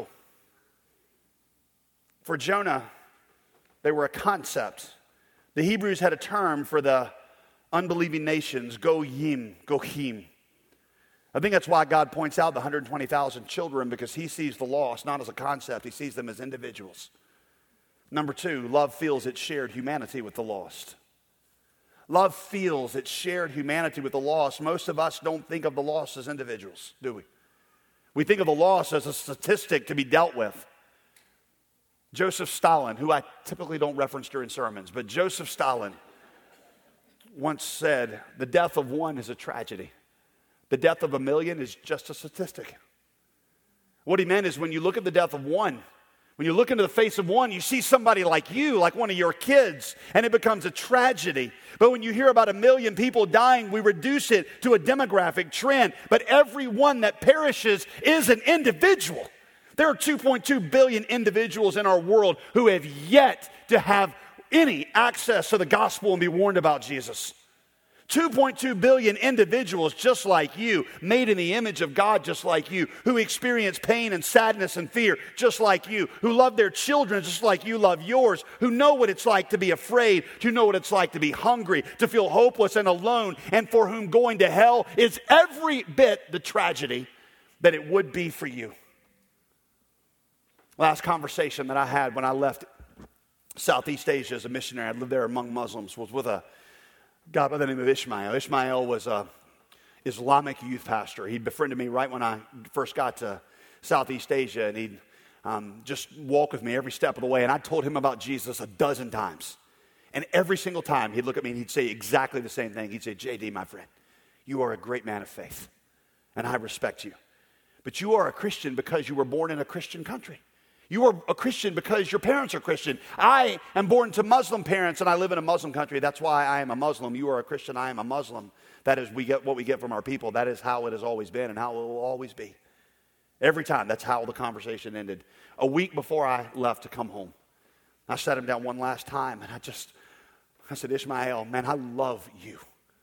For Jonah, they were a concept. The Hebrews had a term for the unbelieving nations, goyim, gohim. I think that's why God points out the one hundred twenty thousand children, because he sees the lost not as a concept, he sees them as individuals. Number two, love feels its shared humanity with the lost. Love feels its shared humanity with the lost. Most of us don't think of the lost as individuals, do we? We think of the lost as a statistic to be dealt with. Joseph Stalin, who I typically don't reference during sermons, but Joseph Stalin once said, the death of one is a tragedy. The death of a million is just a statistic. What he meant is when you look at the death of one, When you look into the face of one, you see somebody like you, like one of your kids, and it becomes a tragedy. But when you hear about a million people dying, we reduce it to a demographic trend. But every one that perishes is an individual. There are two point two billion individuals in our world who have yet to have any access to the gospel and be warned about Jesus. two point two billion individuals just like you, made in the image of God just like you, who experience pain and sadness and fear just like you, who love their children just like you love yours, who know what it's like to be afraid, to know what it's like to be hungry, to feel hopeless and alone, and for whom going to hell is every bit the tragedy that it would be for you. Last conversation that I had when I left Southeast Asia as a missionary, I lived there among Muslims, was with a guy by the name of Ishmael. Ishmael was a Islamic youth pastor. He befriended me right when I first got to Southeast Asia, and he'd um, just walk with me every step of the way. And I told him about Jesus a dozen times. And every single time he'd look at me and he'd say exactly the same thing. He'd say, J D, my friend, you are a great man of faith, and I respect you. But you are a Christian because you were born in a Christian country. You are a Christian because your parents are Christian. I am born to Muslim parents, and I live in a Muslim country. That's why I am a Muslim. You are a Christian. I am a Muslim. That is we get what we get from our people. That is how it has always been and how it will always be. Every time, that's how the conversation ended. A week before I left to come home, I sat him down one last time, and I just, I said, Ishmael, man, I love you.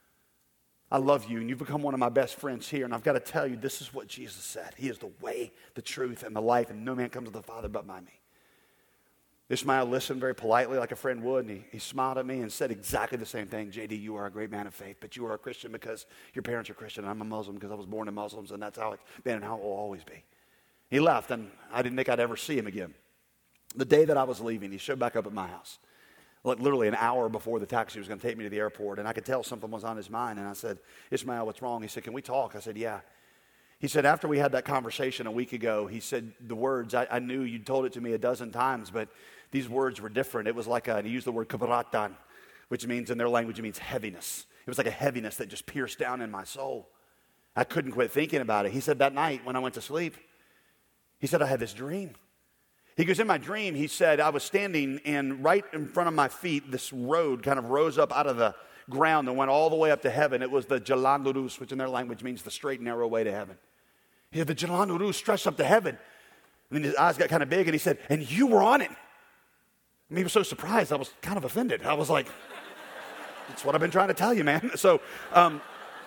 I love you, and you've become one of my best friends here, and I've got to tell you, this is what Jesus said. He is the way, the truth, and the life, and no man comes to the Father but by me. Ishmael listened very politely like a friend would, and he, he smiled at me and said exactly the same thing. J D, you are a great man of faith, but you are a Christian because your parents are Christian, and I'm a Muslim because I was born to Muslims, and that's how it's been and how it will always be. He left, and I didn't think I'd ever see him again. The day that I was leaving, he showed back up at my house. Like literally an hour before the taxi was going to take me to the airport, and I could tell something was on his mind. And I said, Ishmael, what's wrong? He said, can we talk? I said, yeah. He said, after we had that conversation a week ago, he said, the words, I, I knew you'd told it to me a dozen times, but these words were different. It was like, a, and he used the word kabaratan, which means in their language, it means heaviness. It was like a heaviness that just pierced down in my soul. I couldn't quit thinking about it. He said, that night when I went to sleep, he said, I had this dream. He goes, in my dream, he said, I was standing, and right in front of my feet, this road kind of rose up out of the ground and went all the way up to heaven. It was the Jalan Lurus, which in their language means the straight and narrow way to heaven. He said, the Jalan Lurus stretched up to heaven. And then his eyes got kind of big, and he said, and you were on it. And he was so surprised, I was kind of offended. I was like, that's what I've been trying to tell you, man. So, um,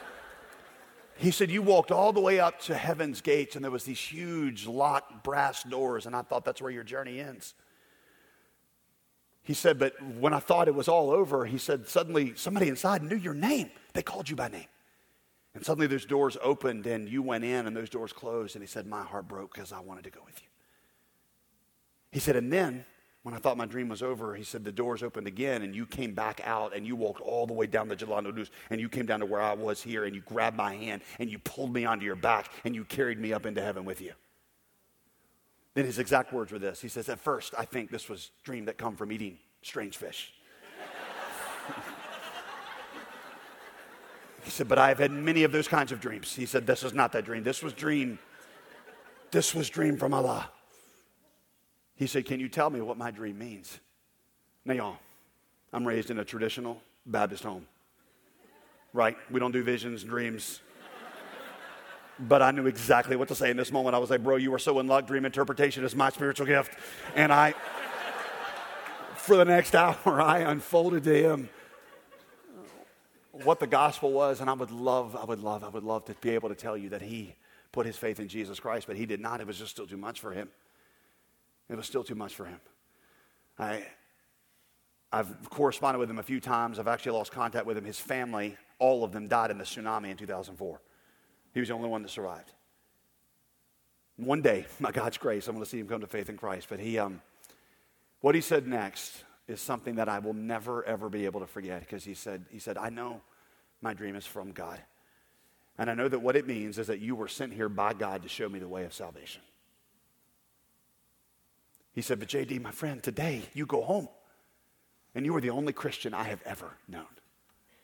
he said, you walked all the way up to heaven's gates, and there was these huge locked brass doors, and I thought that's where your journey ends. He said, but when I thought it was all over, he said, suddenly somebody inside knew your name. They called you by name. And suddenly those doors opened, and you went in, and those doors closed, and he said, my heart broke because I wanted to go with you. He said, and then when I thought my dream was over, he said, the doors opened again, and you came back out, and you walked all the way down the Jalan Lurus, and you came down to where I was here, and you grabbed my hand, and you pulled me onto your back, and you carried me up into heaven with you. Then his exact words were this. He says, at first, I think this was a dream that come from eating strange fish. He said, but I've had many of those kinds of dreams. He said, this is not that dream. This was dream. This was dream from Allah. He said, can you tell me what my dream means? Now, y'all, I'm raised in a traditional Baptist home, right? We don't do visions, dreams. But I knew exactly what to say in this moment. I was like, bro, you are so in luck. Dream interpretation is my spiritual gift. And I, for the next hour, I unfolded to him what the gospel was. And I would love, I would love, I would love to be able to tell you that he put his faith in Jesus Christ, but he did not. It was just still too much for him. It was still too much for him. I, I've corresponded with him a few times. I've actually lost contact with him. His family, all of them died in the tsunami in two thousand four. He was the only one that survived. One day, by God's grace, I'm going to see him come to faith in Christ. But he, um, what he said next is something that I will never, ever be able to forget, because he said, he said, I know my dream is from God. And I know that what it means is that you were sent here by God to show me the way of salvation. He said, but J D, my friend, today you go home, and you are the only Christian I have ever known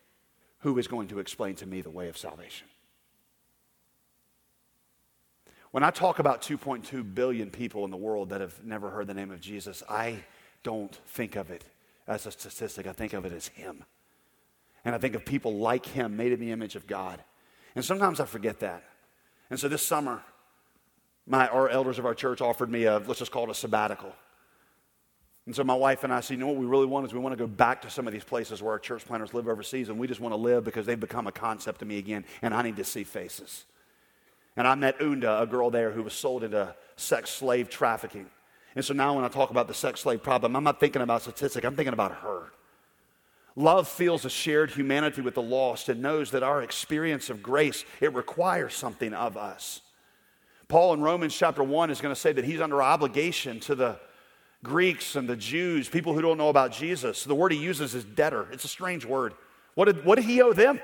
who is going to explain to me the way of salvation. When I talk about two point two billion people in the world that have never heard the name of Jesus, I don't think of it as a statistic. I think of it as him. And I think of people like him, made in the image of God. And sometimes I forget that. And so this summer, my our elders of our church offered me a, let's just call it a sabbatical. And so my wife and I said, you know what we really want is we want to go back to some of these places where our church planters live overseas, and we just want to live because they've become a concept to me again, and I need to see faces. And I met Unda, a girl there who was sold into sex slave trafficking. And so now when I talk about the sex slave problem, I'm not thinking about statistics, I'm thinking about her. Love feels a shared humanity with the lost and knows that our experience of grace, it requires something of us. Paul in Romans chapter one is going to say that he's under obligation to the Greeks and the Jews, people who don't know about Jesus. The word he uses is debtor. It's a strange word. What did, what did he owe them?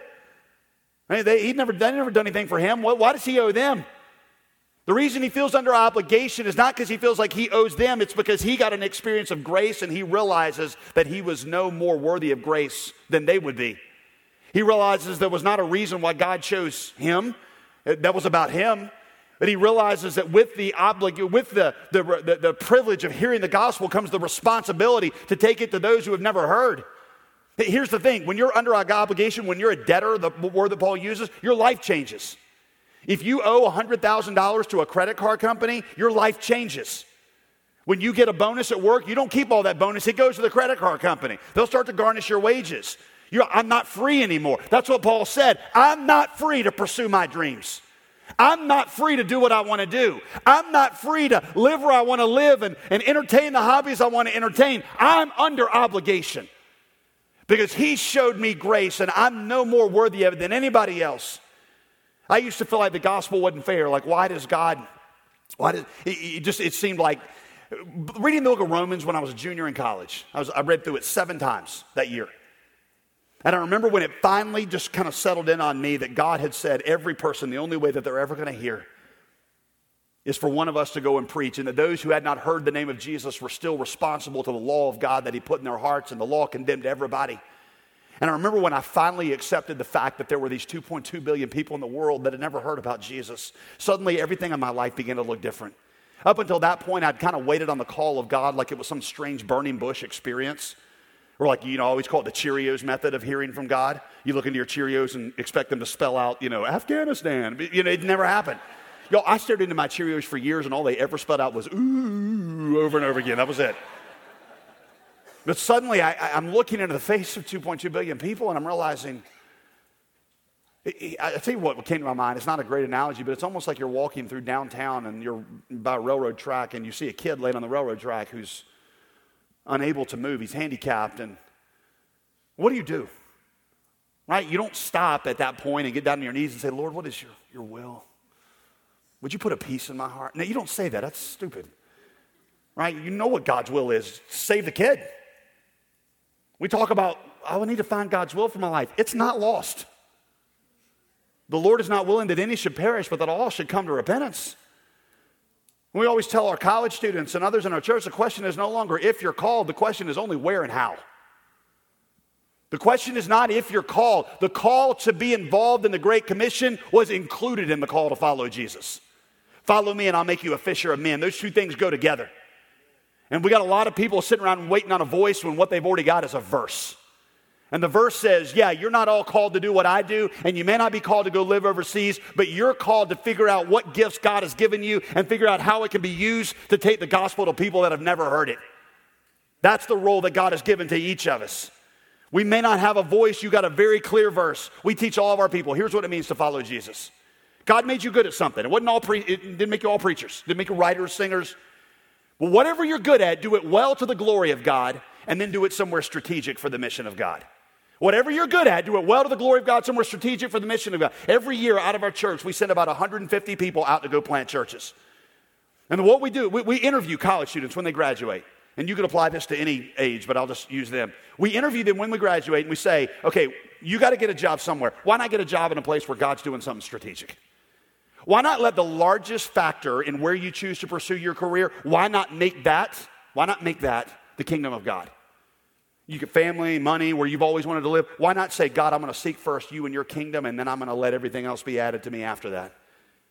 I mean, they, he'd never, they never done anything for him. Why, why does he owe them? The reason he feels under obligation is not because he feels like he owes them. It's because he got an experience of grace and he realizes that he was no more worthy of grace than they would be. He realizes there was not a reason why God chose him. That was about him. But he realizes that with the oblig- with the, the, the, the privilege of hearing the gospel comes the responsibility to take it to those who have never heard. Here's the thing. When you're under obligation, when you're a debtor, the word that Paul uses, your life changes. If you owe one hundred thousand dollars to a credit card company, your life changes. When you get a bonus at work, you don't keep all that bonus. It goes to the credit card company. They'll start to garnish your wages. You're, I'm not free anymore. That's what Paul said. I'm not free to pursue my dreams. I'm not free to do what I want to do. I'm not free to live where I want to live and, and entertain the hobbies I want to entertain. I'm under obligation because he showed me grace and I'm no more worthy of it than anybody else. I used to feel like the gospel wasn't fair. Like, why does God, why does, it, it just, it seemed like, reading the book of Romans when I was a junior in college, I, was, I read through it seven times that year. And I remember when it finally just kind of settled in on me that God had said every person, the only way that they're ever going to hear is for one of us to go and preach, and that those who had not heard the name of Jesus were still responsible to the law of God that he put in their hearts, and the law condemned everybody. And I remember when I finally accepted the fact that there were these two point two billion people in the world that had never heard about Jesus, suddenly everything in my life began to look different. Up until that point, I'd kind of waited on the call of God like it was some strange burning bush experience. Or like, you know, I always call it the Cheerios method of hearing from God. You look into your Cheerios and expect them to spell out, you know, Afghanistan. You know, it never happened. Yo, I stared into my Cheerios for years and all they ever spelled out was ooh over and over again. That was it. But suddenly I, I'm looking into the face of two point two billion people and I'm realizing, I tell you what came to my mind. It's not a great analogy, but it's almost like you're walking through downtown and you're by a railroad track and you see a kid laying on the railroad track who's unable to move. He's handicapped. And what do you do? Right? You don't stop at that point and get down on your knees and say, Lord, what is your, your will? Would you put a peace in my heart? No, you don't say that. That's stupid. Right? You know what God's will is. Save the kid. We talk about, oh, I need to find God's will for my life. It's not lost. The Lord is not willing that any should perish, but that all should come to repentance. We always tell our college students and others in our church, the question is no longer if you're called, the question is only where and how. The question is not if you're called. The call to be involved in the Great Commission was included in the call to follow Jesus. Follow me and I'll make you a fisher of men. Those two things go together. And we got a lot of people sitting around waiting on a voice when what they've already got is a verse. And the verse says, yeah, you're not all called to do what I do, and you may not be called to go live overseas, but you're called to figure out what gifts God has given you and figure out how it can be used to take the gospel to people that have never heard it. That's the role that God has given to each of us. We may not have a voice. You got a very clear verse. We teach all of our people, here's what it means to follow Jesus. God made you good at something. It wasn't all pre- it didn't make you all preachers. It didn't make you writers, singers. Well, whatever you're good at, do it well to the glory of God, and then do it somewhere strategic for the mission of God. Whatever you're good at, do it well to the glory of God, somewhere strategic for the mission of God. Every year out of our church, we send about one hundred fifty people out to go plant churches. And what we do, we, we interview college students when they graduate. And you can apply this to any age, but I'll just use them. We interview them when we graduate, and we say, okay, you got to get a job somewhere. Why not get a job in a place where God's doing something strategic? Why not let the largest factor in where you choose to pursue your career, why not make that, why not make that the kingdom of God? You get family, money, where you've always wanted to live. Why not say, God, I'm going to seek first you and your kingdom, and then I'm going to let everything else be added to me after that?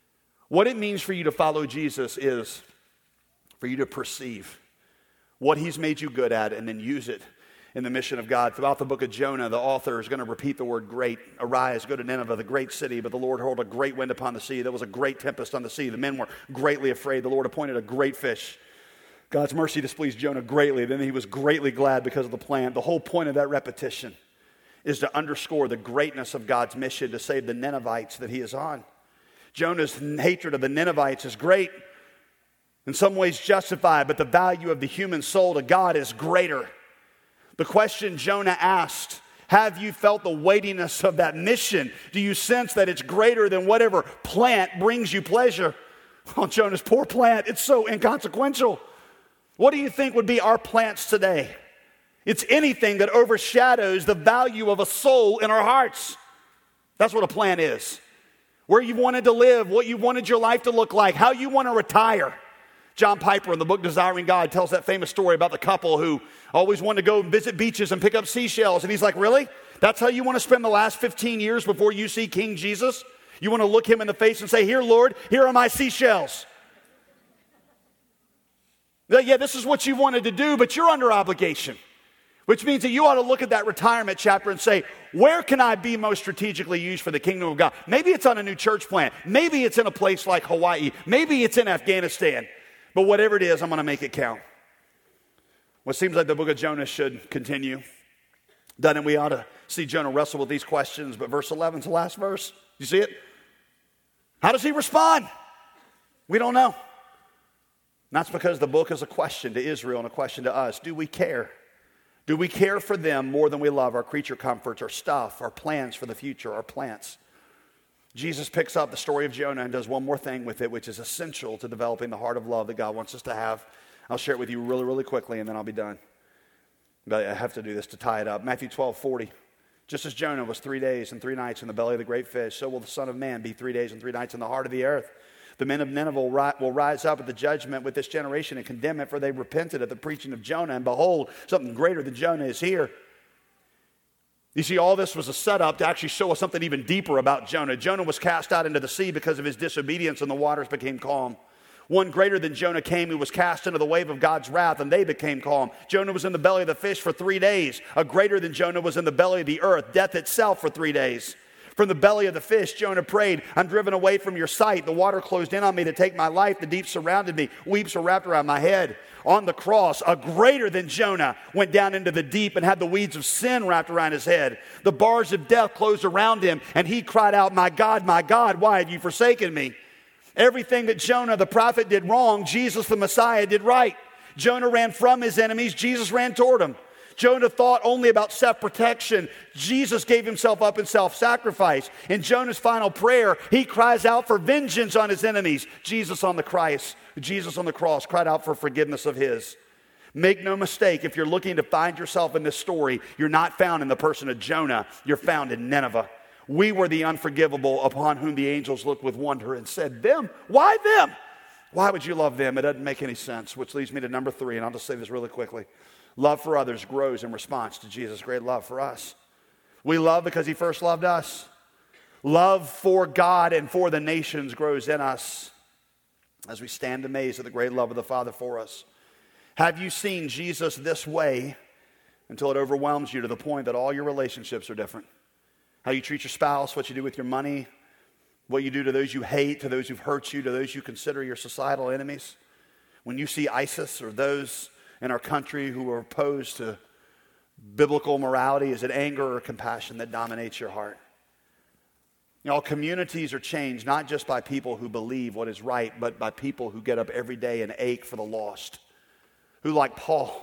What it means for you to follow Jesus is for you to perceive what he's made you good at and then use it in the mission of God. Throughout the book of Jonah, the author is going to repeat the word great. Arise, go to Nineveh, the great city, but the Lord hurled a great wind upon the sea. There was a great tempest on the sea. The men were greatly afraid. The Lord appointed a great fish. God's mercy displeased Jonah greatly. Then he was greatly glad because of the plan. The whole point of that repetition is to underscore the greatness of God's mission to save the Ninevites that he is on. Jonah's hatred of the Ninevites is great, in some ways justified, but the value of the human soul to God is greater. The question Jonah asked, have you felt the weightiness of that mission? Do you sense that it's greater than whatever plant brings you pleasure? Oh, Jonah's poor plant, it's so inconsequential. What do you think would be our plants today? It's anything that overshadows the value of a soul in our hearts. That's what a plant is. Where you wanted to live, what you wanted your life to look like, how you want to retire. John Piper in the book Desiring God tells that famous story about the couple who always wanted to go visit beaches and pick up seashells. And he's like, really? That's how you want to spend the last fifteen years before you see King Jesus? You want to look him in the face and say, here, Lord, here are my seashells. Yeah, this is what you wanted to do, but you're under obligation. Which means that you ought to look at that retirement chapter and say, where can I be most strategically used for the kingdom of God? Maybe it's on a new church plant. Maybe it's in a place like Hawaii. Maybe it's in Afghanistan. But whatever it is, I'm going to make it count. Well, it seems like the book of Jonah should continue. Doesn't it? We ought to see Jonah wrestle with these questions. But verse eleven is the last verse. You see it? How does he respond? We don't know. And that's because the book is a question to Israel and a question to us. Do we care? Do we care for them more than we love our creature comforts, our stuff, our plans for the future, our plants? Jesus picks up the story of Jonah and does one more thing with it, which is essential to developing the heart of love that God wants us to have. I'll share it with you really, really quickly, and then I'll be done. But I have to do this to tie it up. Matthew twelve forty. Just as Jonah was three days and three nights in the belly of the great fish, so will the Son of Man be three days and three nights in the heart of the earth. The men of Nineveh will rise up at the judgment with this generation and condemn it, for they repented at the preaching of Jonah, and behold, something greater than Jonah is here. You see, all this was a setup to actually show us something even deeper about Jonah. Jonah was cast out into the sea because of his disobedience, and the waters became calm. One greater than Jonah came who was cast into the wave of God's wrath, and they became calm. Jonah was in the belly of the fish for three days. A greater than Jonah was in the belly of the earth, death itself for three days. From the belly of the fish, Jonah prayed, I'm driven away from your sight. The water closed in on me to take my life. The deep surrounded me. Weeps were wrapped around my head. On the cross, a greater than Jonah went down into the deep and had the weeds of sin wrapped around his head. The bars of death closed around him, and he cried out, my God, my God, why have you forsaken me? Everything that Jonah the prophet did wrong, Jesus the Messiah did right. Jonah ran from his enemies. Jesus ran toward them. Jonah thought only about self-protection. Jesus gave himself up in self-sacrifice. In Jonah's final prayer, he cries out for vengeance on his enemies. Jesus on the Christ, Jesus on the cross cried out for forgiveness of his. Make no mistake, if you're looking to find yourself in this story, you're not found in the person of Jonah. You're found in Nineveh. We were the unforgivable upon whom the angels looked with wonder and said, them? Why them? Why would you love them? It doesn't make any sense, which leads me to number three, and I'll just say this really quickly. Love for others grows in response to Jesus' great love for us. We love because he first loved us. Love for God and for the nations grows in us as we stand amazed at the great love of the Father for us. Have you seen Jesus this way until it overwhelms you to the point that all your relationships are different? How you treat your spouse, what you do with your money, what you do to those you hate, to those who've hurt you, to those you consider your societal enemies. When you see ISIS or those in our country who are opposed to biblical morality, is it anger or compassion that dominates your heart? You know, communities are changed not just by people who believe what is right, but by people who get up every day and ache for the lost. Who, like Paul,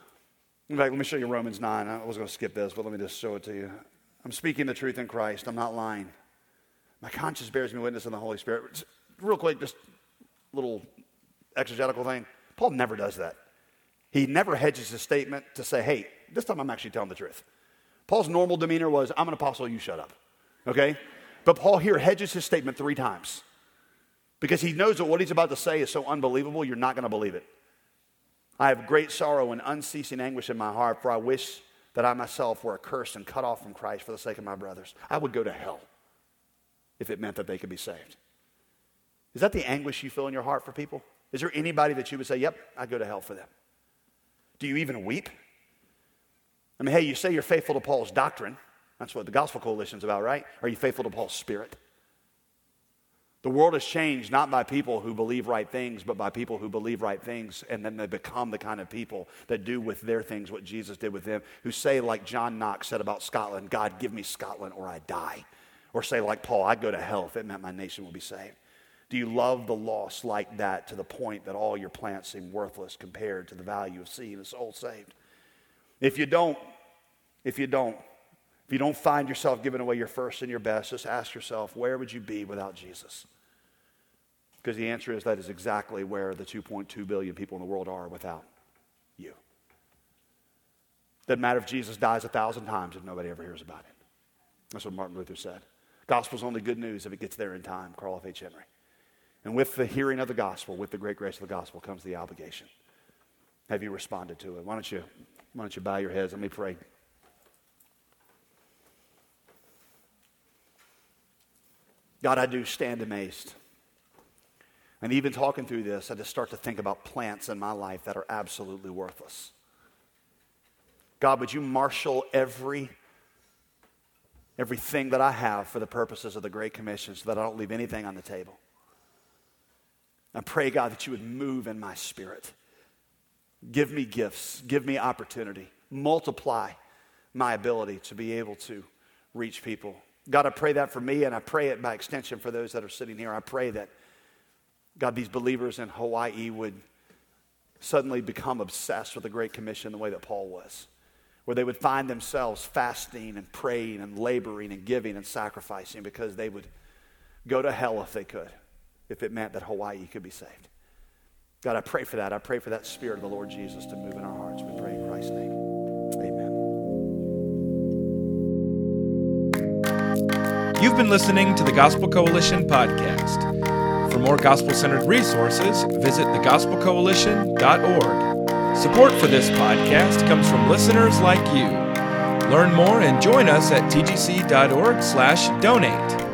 in fact, let me show you Romans nine. I was going to skip this, but let me just show it to you. I'm speaking the truth in Christ. I'm not lying. My conscience bears me witness in the Holy Spirit. Just real quick, just a little exegetical thing. Paul never does that. He never hedges his statement to say, hey, this time I'm actually telling the truth. Paul's normal demeanor was, I'm an apostle, you shut up. Okay? But Paul here hedges his statement three times because he knows that what he's about to say is so unbelievable, you're not going to believe it. I have great sorrow and unceasing anguish in my heart, for I wish that I myself were accursed and cut off from Christ for the sake of my brothers. I would go to hell if it meant that they could be saved. Is that the anguish you feel in your heart for people? Is there anybody that you would say, yep, I'd go to hell for them? Do you even weep? I mean, hey, you say you're faithful to Paul's doctrine. That's what the Gospel Coalition's about, right? Are you faithful to Paul's spirit? The world has changed not by people who believe right things, but by people who believe right things, and then they become the kind of people that do with their things what Jesus did with them, who say, like John Knox said about Scotland, God, give me Scotland or I die. Or say, like Paul, I'd go to hell if it meant my nation would be saved. Do you love the lost like that to the point that all your plans seem worthless compared to the value of seeing a soul saved? If you don't, if you don't, if you don't find yourself giving away your first and your best, just ask yourself, where would you be without Jesus? Because the answer is that is exactly where the two point two billion people in the world are without you. Doesn't matter if Jesus dies a thousand times if nobody ever hears about it. That's what Martin Luther said. Gospel's only good news if it gets there in time. Carl F H Henry. And with the hearing of the gospel, with the great grace of the gospel, comes the obligation. Have you responded to it? Why don't you, why don't you bow your heads? Let me pray. God, I do stand amazed. And even talking through this, I just start to think about plants in my life that are absolutely worthless. God, would you marshal every everything that I have for the purposes of the Great Commission so that I don't leave anything on the table? I pray, God, that you would move in my spirit. Give me gifts. Give me opportunity. Multiply my ability to be able to reach people. God, I pray that for me, and I pray it by extension for those that are sitting here. I pray that, God, these believers in Hawaii would suddenly become obsessed with the Great Commission the way that Paul was, where they would find themselves fasting and praying and laboring and giving and sacrificing because they would go to hell if they could, if it meant that Hawaii could be saved. God, I pray for that. I pray for that Spirit of the Lord Jesus to move in our hearts. We pray in Christ's name. Amen. You've been listening to the Gospel Coalition podcast. For more gospel-centered resources, visit the gospel coalition dot org. Support for this podcast comes from listeners like you. Learn more and join us at t g c dot org slash donate.